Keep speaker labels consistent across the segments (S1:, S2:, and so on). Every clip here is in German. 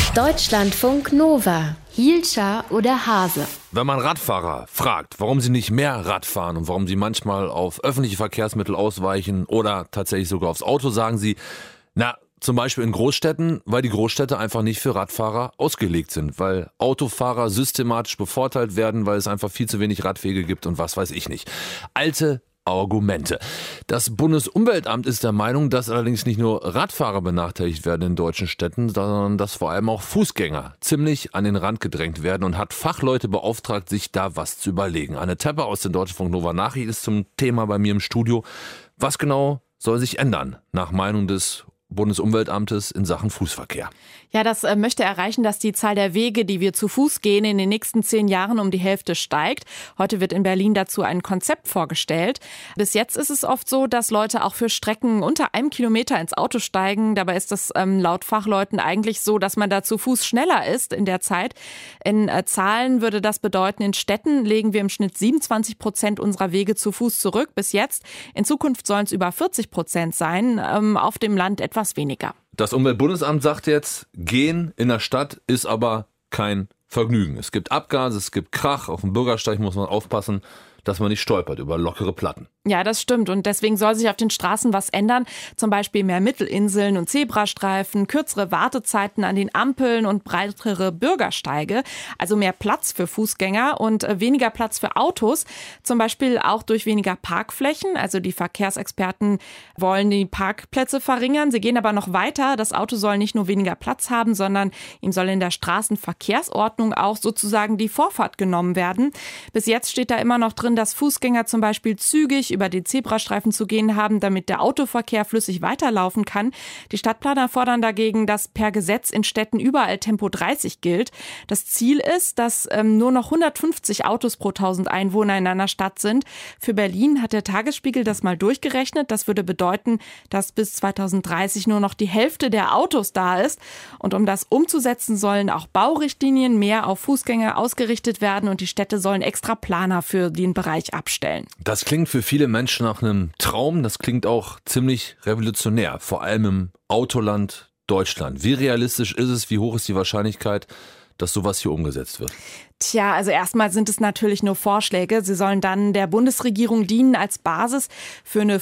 S1: Deutschlandfunk Nova. Hielscher oder Hase?
S2: Wenn man Radfahrer fragt, warum sie nicht mehr Rad fahren und warum sie manchmal auf öffentliche Verkehrsmittel ausweichen oder tatsächlich sogar aufs Auto, sagen sie, zum Beispiel in Großstädten, weil die Großstädte einfach nicht für Radfahrer ausgelegt sind, weil Autofahrer systematisch bevorteilt werden, weil es einfach viel zu wenig Radwege gibt und was weiß ich nicht. Alte Argumente. Das Bundesumweltamt ist der Meinung, dass allerdings nicht nur Radfahrer benachteiligt werden in deutschen Städten, sondern dass vor allem auch Fußgänger ziemlich an den Rand gedrängt werden und hat Fachleute beauftragt, sich da was zu überlegen. Anne Tepper aus den Deutschlandfunk Nova Nachrichten ist zum Thema bei mir im Studio. Was genau soll sich ändern, nach Meinung des Bundesumweltamtes in Sachen Fußverkehr?
S3: Ja, das möchte erreichen, dass die Zahl der Wege, die wir zu Fuß gehen, in den nächsten 10 Jahren um die Hälfte steigt. Heute wird in Berlin dazu ein Konzept vorgestellt. Bis jetzt ist es oft so, dass Leute auch für Strecken unter 1 Kilometer ins Auto steigen. Dabei ist es laut Fachleuten eigentlich so, dass man da zu Fuß schneller ist in der Zeit. In Zahlen würde das bedeuten, in Städten legen wir im Schnitt 27% unserer Wege zu Fuß zurück. Bis jetzt. In Zukunft sollen es über 40% sein. Auf dem Land etwas weniger.
S2: Das Umweltbundesamt sagt jetzt, gehen in der Stadt ist aber kein Vergnügen. Es gibt Abgase, es gibt Krach. Auf dem Bürgersteig muss man aufpassen, dass man nicht stolpert über lockere Platten.
S3: Ja, das stimmt. Und deswegen soll sich auf den Straßen was ändern. Zum Beispiel mehr Mittelinseln und Zebrastreifen, kürzere Wartezeiten an den Ampeln und breitere Bürgersteige. Also mehr Platz für Fußgänger und weniger Platz für Autos. Zum Beispiel auch durch weniger Parkflächen. Also die Verkehrsexperten wollen die Parkplätze verringern. Sie gehen aber noch weiter. Das Auto soll nicht nur weniger Platz haben, sondern ihm soll in der Straßenverkehrsordnung auch sozusagen die Vorfahrt genommen werden. Bis jetzt steht da immer noch drin, dass Fußgänger zum Beispiel zügig über den Zebrastreifen zu gehen haben, damit der Autoverkehr flüssig weiterlaufen kann. Die Stadtplaner fordern dagegen, dass per Gesetz in Städten überall Tempo 30 gilt. Das Ziel ist, dass nur noch 150 Autos pro 1000 Einwohner in einer Stadt sind. Für Berlin hat der Tagesspiegel das mal durchgerechnet. Das würde bedeuten, dass bis 2030 nur noch die Hälfte der Autos da ist. Und um das umzusetzen, sollen auch Baurichtlinien mehr auf Fußgänger ausgerichtet werden und die Städte sollen extra Planer für den Bereich abstellen.
S2: Das klingt für viele Menschen nach einem Traum. Das klingt auch ziemlich revolutionär, vor allem im Autoland Deutschland. Wie realistisch ist es? Wie hoch ist die Wahrscheinlichkeit, dass sowas hier umgesetzt wird?
S3: Tja, also erstmal sind es natürlich nur Vorschläge. Sie sollen dann der Bundesregierung dienen als Basis für eine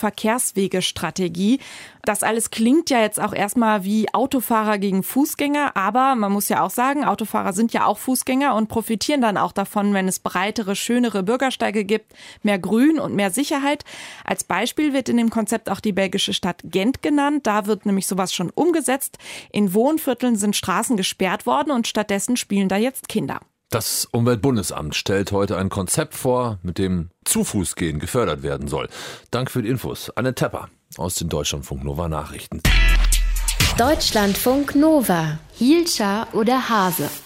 S3: Fußverkehrswegestrategie. Das alles klingt ja jetzt auch erstmal wie Autofahrer gegen Fußgänger, aber man muss ja auch sagen, Autofahrer sind ja auch Fußgänger und profitieren dann auch davon, wenn es breitere, schönere Bürgersteige gibt, mehr Grün und mehr Sicherheit. Als Beispiel wird in dem Konzept auch die belgische Stadt Gent genannt. Da wird nämlich sowas schon umgesetzt. In Wohnvierteln sind Straßen gesperrt worden und stattdessen spielen da jetzt Kinder.
S2: Das Umweltbundesamt stellt heute ein Konzept vor, mit dem Zu-Fuß-Gehen gefördert werden soll. Danke für die Infos. Anne Tepper aus den Deutschlandfunk Nova Nachrichten.
S1: Deutschlandfunk Nova. Hielscher oder Hase?